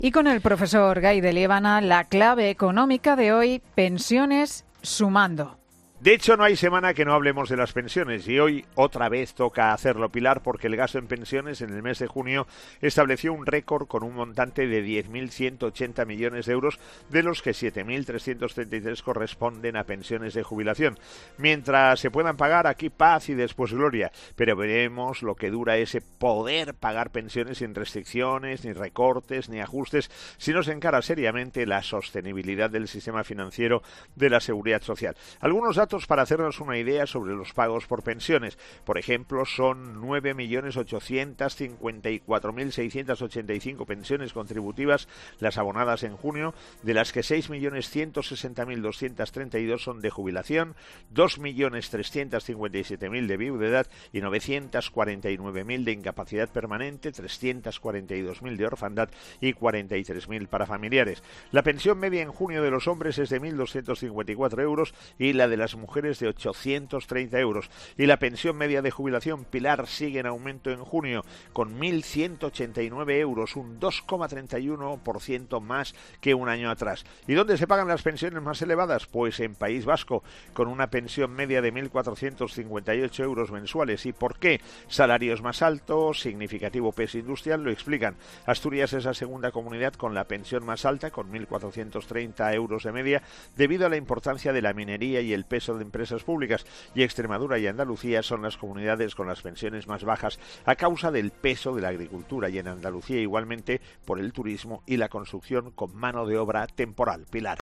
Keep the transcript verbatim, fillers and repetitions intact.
Y con el profesor Gay de Liébana, la clave económica de hoy, pensiones sumando. De hecho, no hay semana que no hablemos de las pensiones y hoy otra vez toca hacerlo, Pilar, porque el gasto en pensiones en el mes de junio estableció un récord con un montante de diez mil ciento ochenta millones de euros, de los que siete mil trescientos treinta y tres corresponden a pensiones de jubilación. Mientras se puedan pagar, aquí paz y después gloria, pero veremos lo que dura ese poder pagar pensiones sin restricciones, ni recortes, ni ajustes, si no se encara seriamente la sostenibilidad del sistema financiero de la seguridad social. Algunos datos para hacernos una idea sobre los pagos por pensiones. Por ejemplo, son nueve millones ochocientos cincuenta y cuatro mil seiscientos ochenta y cinco pensiones contributivas las abonadas en junio, de las que seis millones ciento sesenta mil doscientos treinta y dos son de jubilación, dos millones trescientos cincuenta y siete mil de viudedad y novecientos cuarenta y nueve mil de incapacidad permanente, trescientos cuarenta y dos mil de orfandad y cuarenta y tres mil para familiares. La pensión media en junio de los hombres es de mil doscientos cincuenta y cuatro euros y la de las mujeres de ochocientos treinta euros. Y la pensión media de jubilación, Pilar, sigue en aumento en junio con mil ciento ochenta y nueve euros, un dos coma treinta y uno por ciento más que un año atrás. ¿Y dónde se pagan las pensiones más elevadas? Pues en País Vasco, con una pensión media de mil cuatrocientos cincuenta y ocho euros mensuales. ¿Y por qué? Salarios más altos, significativo peso industrial, lo explican. Asturias es la segunda comunidad con la pensión más alta, con mil cuatrocientos treinta euros de media, debido a la importancia de la minería y el peso de empresas públicas, y Extremadura y Andalucía son las comunidades con las pensiones más bajas a causa del peso de la agricultura, y en Andalucía igualmente por el turismo y la construcción con mano de obra temporal. Pilar.